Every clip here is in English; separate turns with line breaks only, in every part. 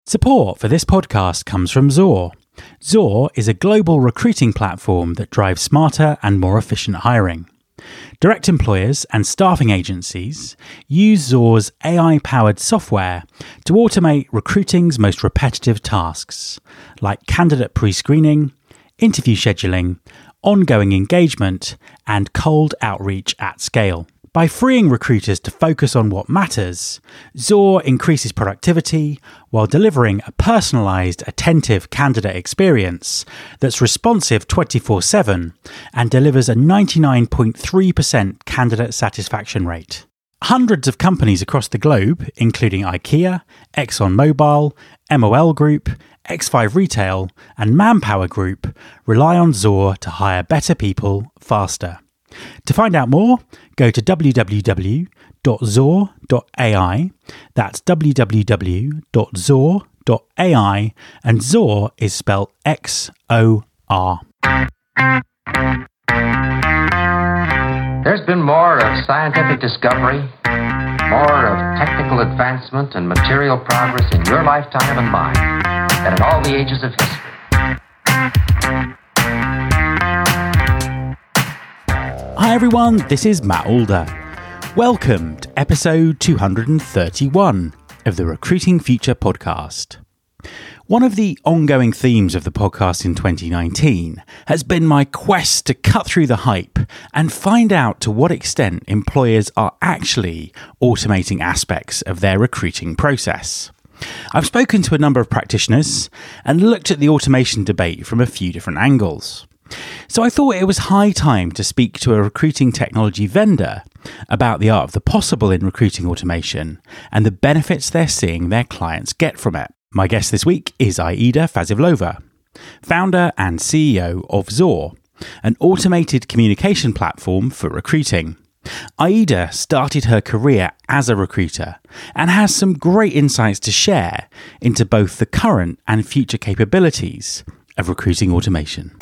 Support for this podcast comes from Zohr. Zohr is a global recruiting platform that drives smarter and more efficient hiring. Direct employers and staffing agencies use Zohr's AI-powered software to automate recruiting's most repetitive tasks, like candidate pre-screening, interview scheduling, ongoing engagement, and cold outreach at scale. By freeing recruiters to focus on what matters, Zohr increases productivity while delivering a personalised, attentive candidate experience that's responsive 24/7 and delivers a 99.3% candidate satisfaction rate. Hundreds of companies across the globe, including IKEA, ExxonMobil, MOL Group, X5 Retail, and Manpower Group, rely on Zohr to hire better people faster. To find out more, go to www.zohr.ai. That's www.zohr.ai, and Zohr is spelled XOR.
There's been more of scientific discovery, more of technical advancement and material progress in your lifetime and mine than in all the ages of history.
Hi everyone, this is Matt Alder. Welcome to episode 231 of the Recruiting Future podcast. One of the ongoing themes of the podcast in 2019 has been my quest to cut through the hype and find out to what extent employers are actually automating aspects of their recruiting process. I've spoken to a number of practitioners and looked at the automation debate from a few different angles. So I thought it was high time to speak to a recruiting technology vendor about the art of the possible in recruiting automation and the benefits they're seeing their clients get from it. My guest this week is Aida Fazilova, founder and CEO of Zohr, an automated communication platform for recruiting. Aida started her career as a recruiter and has some great insights to share into both the current and future capabilities of recruiting automation.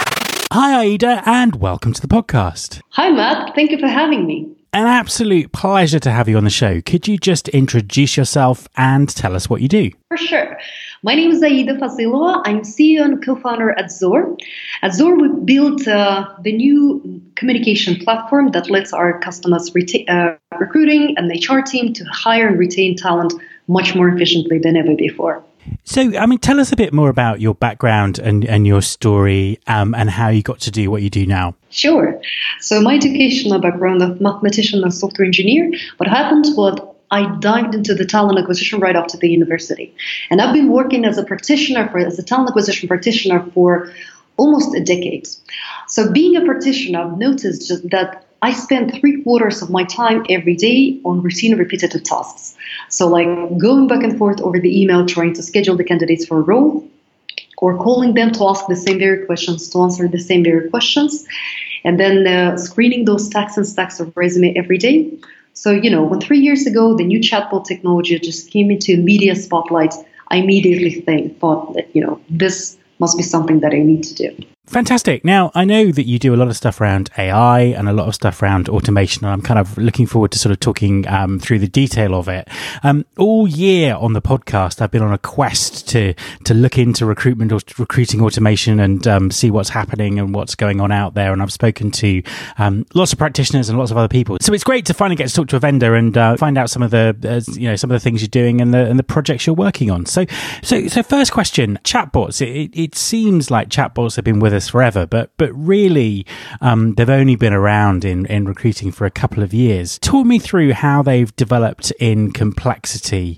Hi, Aida, and welcome to the podcast.
Hi, Matt. Thank you for having me.
An absolute pleasure to have you on the show. Could you just introduce yourself and tell us what you do?
For sure. My name is Aida Fazilova. I'm CEO and co-founder at Zohr. At Zohr, we built the new communication platform that lets our customers recruiting and HR team to hire and retain talent much more efficiently than ever before.
So, tell us a bit more about your background and your story and how you got to do what you do now.
Sure. So my educational background of mathematician and software engineer, what happened was I dived into the talent acquisition right after the university. And I've been working as a talent acquisition practitioner for almost a decade. So being a practitioner, I've noticed just that I spend 3/4 of my time every day on routine repetitive tasks. So like going back and forth over the email, trying to schedule the candidates for a role, or calling them to ask the same very questions, to answer the same very questions, and then screening those stacks and stacks of resume every day. So, when 3 years ago, the new chatbot technology just came into media spotlight, I immediately thought that, this must be something that I need to do.
Fantastic. Now, I know that you do a lot of stuff around AI and a lot of stuff around automation, and I'm kind of looking forward to sort of talking through the detail of it. All year on the podcast, I've been on a quest to look into recruiting automation and see what's happening and what's going on out there. And I've spoken to lots of practitioners and lots of other people. So it's great to finally get to talk to a vendor and find out some of the some of the things you're doing and the projects you're working on. So first question: chatbots. It seems like chatbots have been with us forever, but really they've only been around in recruiting for a couple of years. Talk me through how they've developed in complexity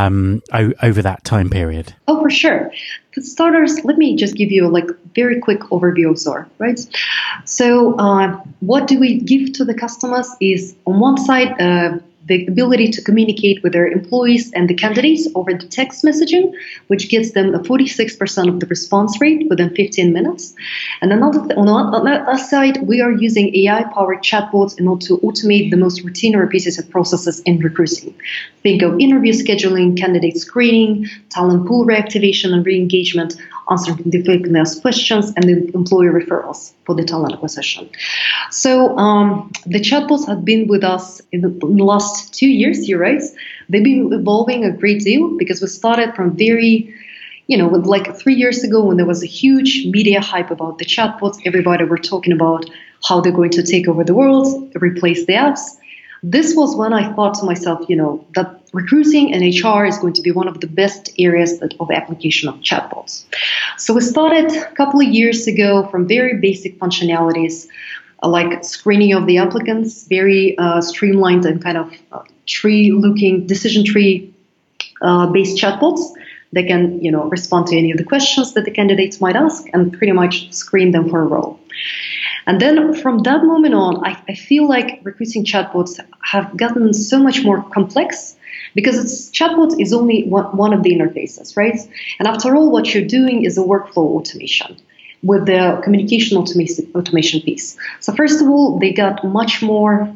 over that time period.
Oh, for sure. For starters, let me just give you a very quick overview of Zohr, right? So what do we give to the customers is on one side the ability to communicate with their employees and the candidates over the text messaging, which gives them a 46% of the response rate within 15 minutes. And on the other side, we are using AI-powered chatbots in order to automate the most routine or repetitive processes in recruiting. Think of interview scheduling, candidate screening, talent pool reactivation and re-engagement, answering the frequently asked questions, and the employee referrals for the talent acquisition. So the chatbots have been with us in the last last 2 years, you're right, they've been evolving a great deal because we started from very, like 3 years ago when there was a huge media hype about the chatbots. Everybody were talking about how they're going to take over the world, replace the apps. This was when I thought to myself, that recruiting and HR is going to be one of the best areas of application of chatbots. So we started a couple of years ago from very basic functionalities like screening of the applicants, very streamlined and kind of tree-looking, decision tree-based chatbots that can, respond to any of the questions that the candidates might ask and pretty much screen them for a role. And then from that moment on, I feel like recruiting chatbots have gotten so much more complex because chatbots is only one of the interfaces, right? And after all, what you're doing is a workflow automation with the communication automation piece. So first of all, they got much more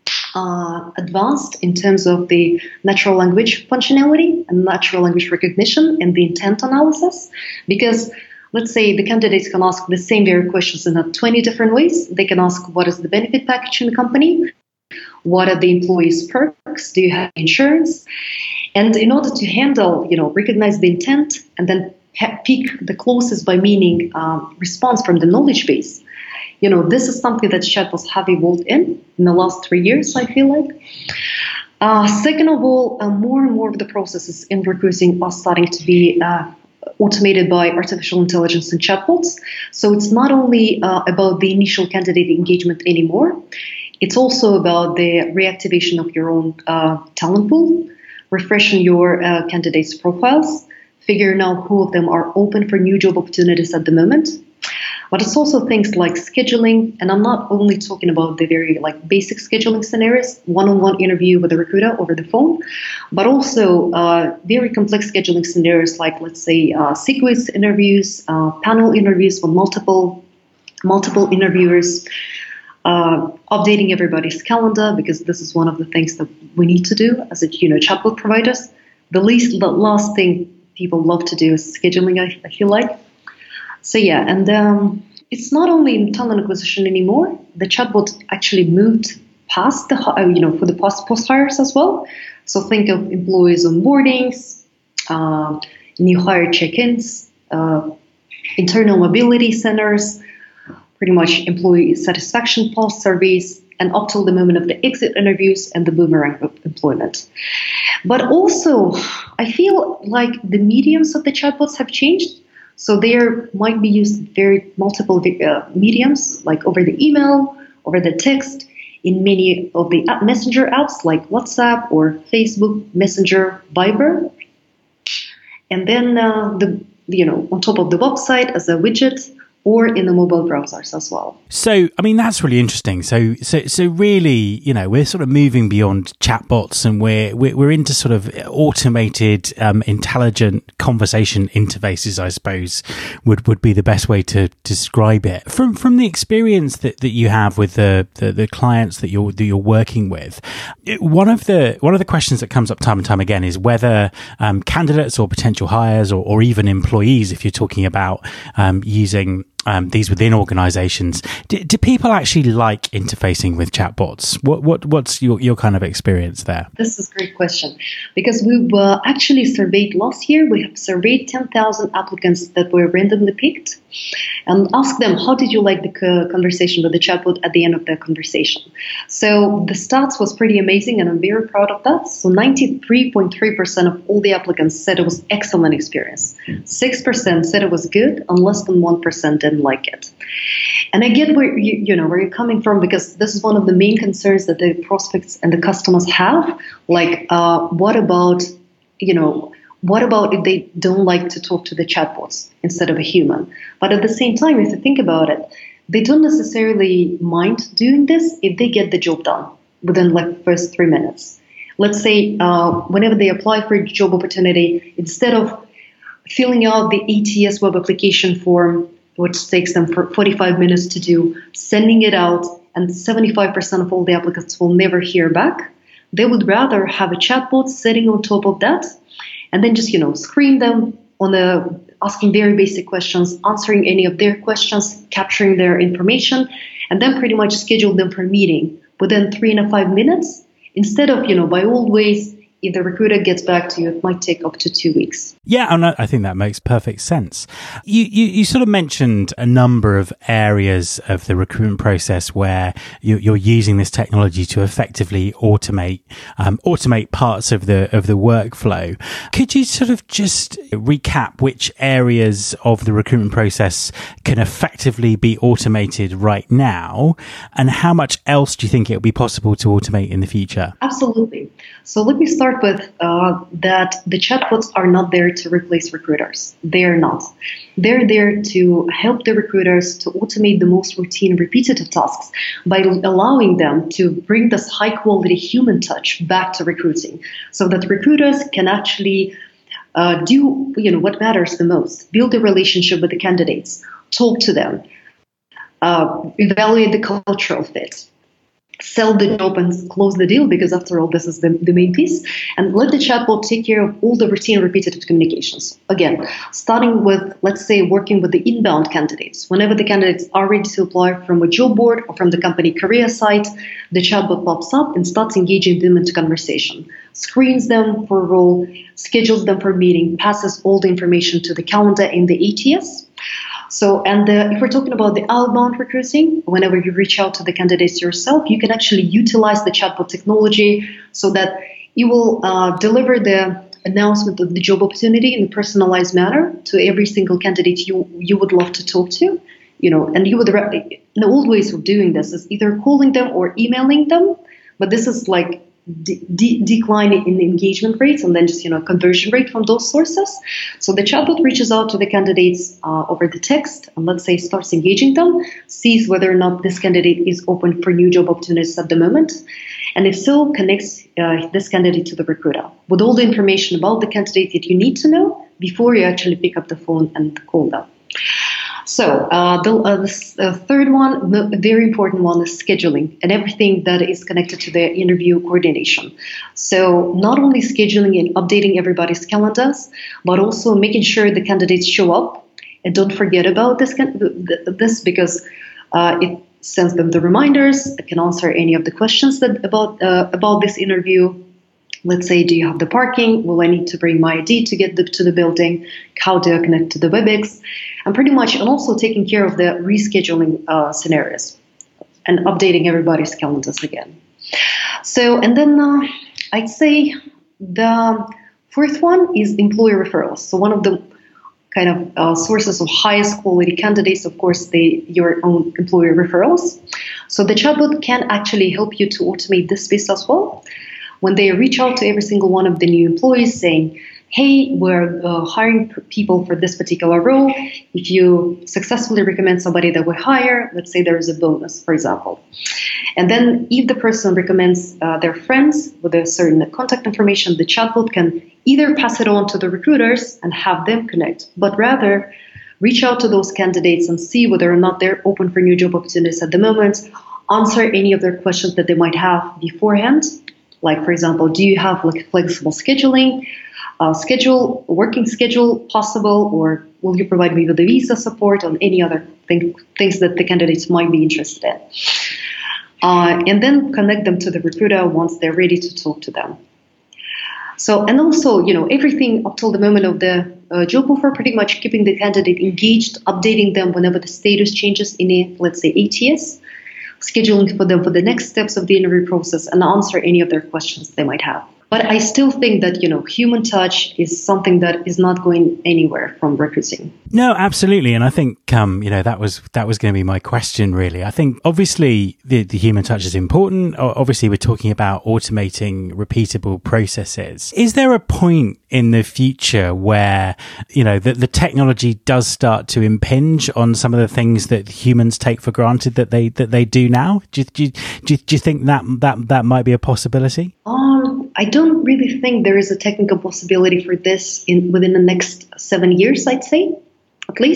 advanced in terms of the natural language functionality and natural language recognition and the intent analysis, because let's say the candidates can ask the same very questions in 20 different ways. They can ask, what is the benefit package in the company? What are the employees' perks? Do you have insurance? And in order to handle, recognize the intent and then pick the closest by meaning response from the knowledge base, this is something that chatbots have evolved in the last 3 years, I feel like. Second of all, more and more of the processes in recruiting are starting to be automated by artificial intelligence and chatbots. So it's not only about the initial candidate engagement anymore, it's also about the reactivation of your own talent pool, refreshing your candidates' profiles, figuring out who of them are open for new job opportunities at the moment. But it's also things like scheduling, and I'm not only talking about the very basic scheduling scenarios, one-on-one interview with a recruiter over the phone, but also very complex scheduling scenarios like, let's say, sequence interviews, panel interviews with multiple interviewers, updating everybody's calendar, because this is one of the things that we need to do as a chatbot providers. The last thing people love to do is scheduling, I feel like. So yeah, and it's not only in talent acquisition anymore. The chatbot actually moved past the for the post hires as well. So think of employees onboardings, new hire check-ins, internal mobility centers, pretty much employee satisfaction pulse surveys, and up till the moment of the exit interviews and the boomerang employment. But also, I feel like the mediums of the chatbots have changed. So there might be used very multiple mediums, like over the email, over the text, in many of the messenger apps like WhatsApp or Facebook, Messenger, Viber. And then on top of the website as a widget, or in the mobile browsers as well.
So, I mean, that's really interesting. So really, we're sort of moving beyond chatbots, and we're into sort of automated, intelligent conversation interfaces, I suppose, would be the best way to describe it. From the experience that you have with the clients that you're working with, one of the questions that comes up time and time again is whether candidates or potential hires or even employees, if you're talking about using these within organizations, do people actually like interfacing with chatbots? What's your kind of experience there?
This is a great question, because we were actually surveyed last year. We have surveyed 10,000 applicants that were randomly picked and asked them, how did you like the conversation with the chatbot at the end of the conversation? So the stats was pretty amazing, and I'm very proud of that. So 93.3% of all the applicants said it was excellent experience. 6% said it was good, and less than 1% didn't like it. And I get where you're coming from, because this is one of the main concerns that the prospects and the customers have. Like, what about if they don't like to talk to the chatbots instead of a human? But at the same time, if you think about it, they don't necessarily mind doing this if they get the job done within the first 3 minutes. Let's say whenever they apply for a job opportunity, instead of filling out the ATS web application form, which takes them for 45 minutes to do, sending it out, and 75% of all the applicants will never hear back, they would rather have a chatbot sitting on top of that, and then just, screen them on asking very basic questions, answering any of their questions, capturing their information, and then pretty much schedule them for a meeting within 3 and 5 minutes, Instead of, by old ways, if the recruiter gets back to you, it might take up to 2 weeks.
Yeah, and I think that makes perfect sense. You sort of mentioned a number of areas of the recruitment process where you're using this technology to effectively automate parts of the workflow. Could you sort of just recap which areas of the recruitment process can effectively be automated right now, and how much else do you think it will be possible to automate in the future?
Absolutely. So let me start with that the chatbots are not there to replace recruiters. They're not. They're there to help the recruiters to automate the most routine, repetitive tasks by allowing them to bring this high-quality human touch back to recruiting, so that recruiters can actually do what matters the most: build a relationship with the candidates, talk to them, evaluate the cultural fit, sell the job and close the deal, because after all, this is the main piece, and let the chatbot take care of all the routine repetitive communications. Again, starting with, let's say, working with the inbound candidates. Whenever the candidates are ready to apply from a job board or from the company career site, the chatbot pops up and starts engaging them into conversation, screens them for a role, schedules them for a meeting, passes all the information to the calendar in the ATS. So, and if we're talking about the outbound recruiting, whenever you reach out to the candidates yourself, you can actually utilize the chatbot technology so that you will deliver the announcement of the job opportunity in a personalized manner to every single candidate you would love to talk to. And you would, the old ways of doing this is either calling them or emailing them, but this is like decline in engagement rates and then just conversion rate from those sources. So the chatbot reaches out to the candidates over the text and, let's say, starts engaging them, sees whether or not this candidate is open for new job opportunities at the moment, and if so, connects this candidate to the recruiter with all the information about the candidate that you need to know before you actually pick up the phone and call them. So the third one, the very important one, is scheduling and everything that is connected to the interview coordination. So not only scheduling and updating everybody's calendars, but also making sure the candidates show up. And don't forget about this because it sends them the reminders. It can answer any of the questions about this interview. Let's say, do you have the parking? Will I need to bring my ID to get to the building? How do I connect to the WebEx? And pretty much, and also taking care of the rescheduling scenarios and updating everybody's calendars again. So, and then I'd say the fourth one is employer referrals. So one of the kind of sources of highest quality candidates, of course, your own employer referrals. So the chatbot can actually help you to automate this space as well. When they reach out to every single one of the new employees saying, hey, we're hiring people for this particular role. If you successfully recommend somebody that we hire, let's say there is a bonus, for example. And then if the person recommends their friends with a certain contact information, the chatbot can either pass it on to the recruiters and have them connect, but rather reach out to those candidates and see whether or not they're open for new job opportunities at the moment, answer any of their questions that they might have beforehand. Like, for example, do you have flexible scheduling, working schedule possible, or will you provide me with the visa support on any other things that the candidates might be interested in? And then connect them to the recruiter once they're ready to talk to them. So, and also, everything up till the moment of the job offer, pretty much keeping the candidate engaged, updating them whenever the status changes in let's say, ATS, scheduling for them for the next steps of the interview process, and answer any of their questions they might have. But I still think that, human touch is something that is not going anywhere from recruiting.
No, absolutely. And I think, that was going to be my question, really. I think, obviously, the human touch is important. Obviously, we're talking about automating repeatable processes. Is there a point in the future where, the technology does start to impinge on some of the things that humans take for granted that they do now? Do you think that might be a possibility?
I don't really think there is a technical possibility for this within the next 7 years, I'd say, at least.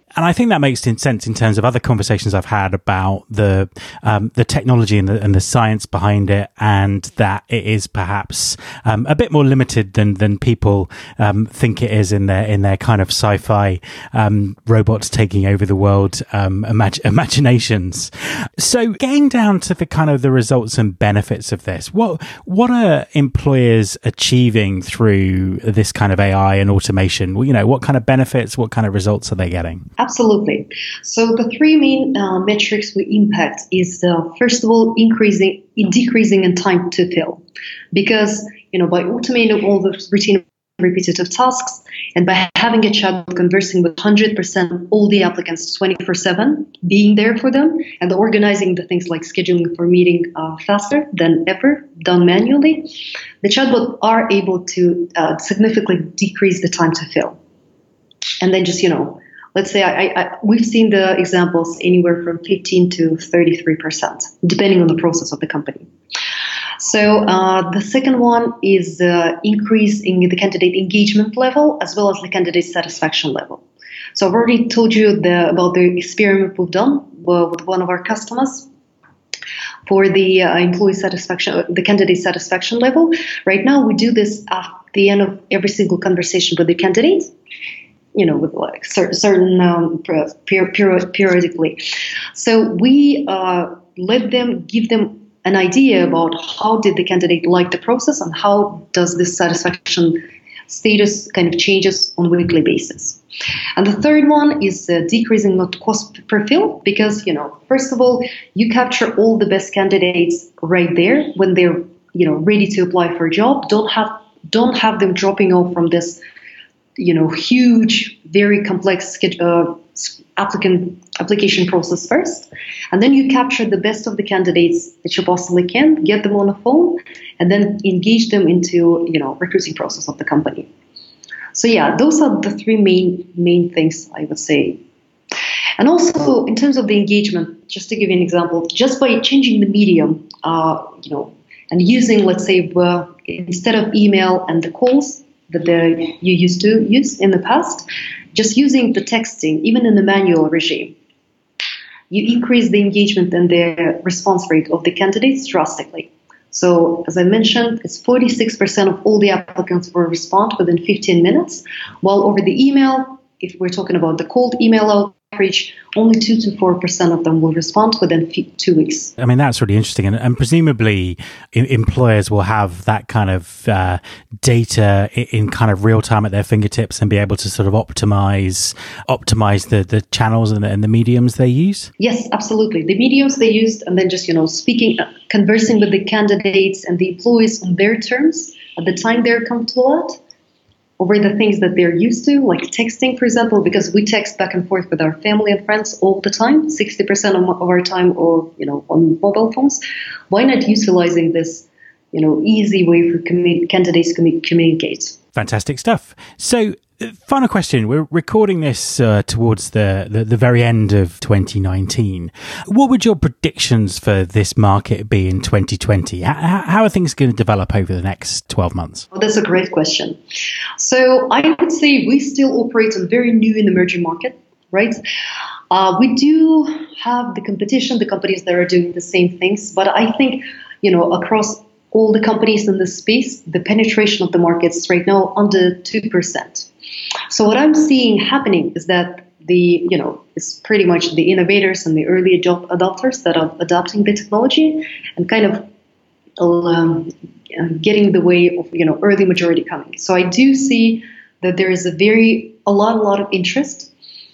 And I think that makes sense in terms of other conversations I've had about the technology and the science behind it, and that it is perhaps a bit more limited than people think it is in their kind of sci-fi robots taking over the world imaginations. So getting down to the kind of the results and benefits of this, what are employers achieving through this kind of AI and automation? What kind of benefits, what kind of results are they getting?
Absolutely. So the three main metrics we impact is, first of all, decreasing in time to fill. Because, by automating all the routine repetitive tasks and by having a chatbot conversing with 100% of all the applicants 24/7, being there for them and organizing the things like scheduling for meeting faster than ever done manually, the chatbot are able to significantly decrease the time to fill. And then just, let's say we've seen the examples anywhere from 15 to 33%, depending on the process of the company. So the second one is increase in the candidate engagement level as well as the candidate satisfaction level. So I've already told you about the experiment we've done with one of our customers for the employee satisfaction, the candidate satisfaction level. Right now, we do this at the end of every single conversation with the candidate, with like certain periodically. So we give them an idea about how did the candidate like the process and how does this satisfaction status kind of changes on a weekly basis. And the third one is decreasing the cost per fill, because, first of all, you capture all the best candidates right there when they're, ready to apply for a job. Don't have them dropping off from this, huge, very complex application process first, and then you capture the best of the candidates that you possibly can, get them on the phone, and then engage them into recruiting process of the company. So yeah, those are the three main things I would say. And also in terms of the engagement, just to give you an example, just by changing the medium, and using, let's say, instead of email and the calls that you used to use in the past, just using the texting, even in the manual regime, you increase the engagement and the response rate of the candidates drastically. So, as I mentioned, it's 46% of all the applicants will respond within 15 minutes, while over the email, if we're talking about the cold email outreach, only 2 to 4% of them will respond within 2 weeks.
I mean, that's really interesting. And presumably employers will have that kind of data in kind of real time at their fingertips and be able to sort of optimize the channels and the mediums they use?
Yes, absolutely. The mediums they used, and then just, conversing with the candidates and the employees on their terms at the time they're comfortable at, over the things that they're used to, like texting, for example, because we text back and forth with our family and friends all the time, 60% of our time, or on mobile phones. Why not utilizing this, easy way for candidates to communicate?
Fantastic stuff. So, final question. We're recording this towards the very end of 2019. What would your predictions for this market be in 2020? How are things going to develop over the next 12 months?
Well, that's a great question. So I would say we still operate in a very new and emerging market, right? We do have the competition, the companies that are doing the same things, but I think, across all the companies in this space, the penetration of the markets right now under 2%. So what I'm seeing happening is that it's pretty much the innovators and the early adopters that are adopting the technology and kind of getting the way of early majority coming. So I do see that there is a lot of interest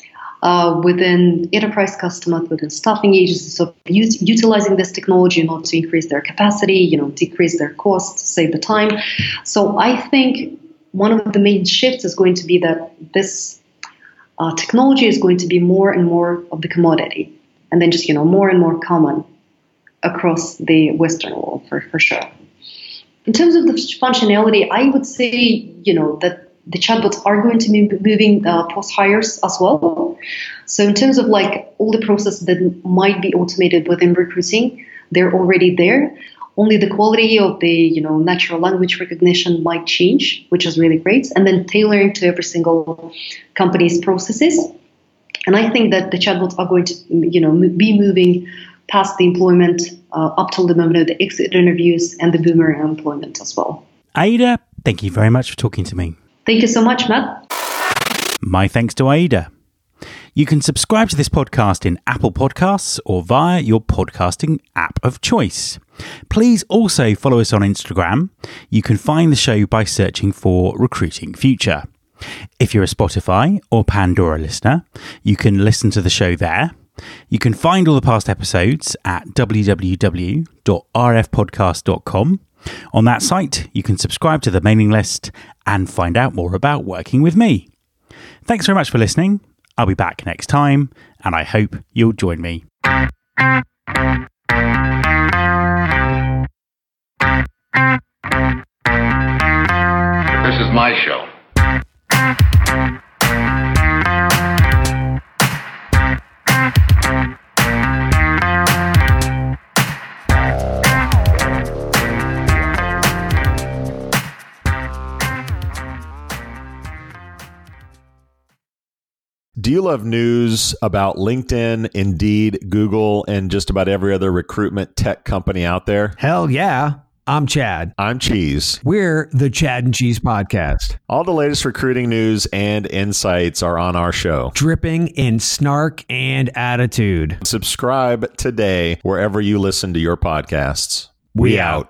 within enterprise customers, within staffing agencies, of utilizing this technology in order to increase their capacity, decrease their costs, save the time. So I think one of the main shifts is going to be that this technology is going to be more and more of the commodity, and then just more and more common across the Western world for sure. In terms of the functionality, I would say that the chatbots are going to be moving post hires as well. So in terms of like all the processes that might be automated within recruiting, they're already there. Only the quality of the natural language recognition might change, which is really great. And then tailoring to every single company's processes. And I think that the chatbots are going to, be moving past the employment up till the moment of the exit interviews and the boomerang employment as well.
Ada, thank you very much for talking to me.
Thank you so much, Matt.
My thanks to Ada. You can subscribe to this podcast in Apple Podcasts or via your podcasting app of choice. Please also follow us on Instagram. You can find the show by searching for Recruiting Future. If you're a Spotify or Pandora listener, you can listen to the show there. You can find all the past episodes at www.rfpodcast.com. On that site, you can subscribe to the mailing list and find out more about working with me. Thanks very much for listening. I'll be back next time, and I hope you'll join me.
This is my show.
Do you love news about LinkedIn, Indeed, Google, and just about every other recruitment tech company out there?
Hell yeah. I'm Chad.
I'm Cheese.
We're the Chad and Cheese Podcast.
All the latest recruiting news and insights are on our show.
Dripping in snark and attitude.
Subscribe today wherever you listen to your podcasts. We out.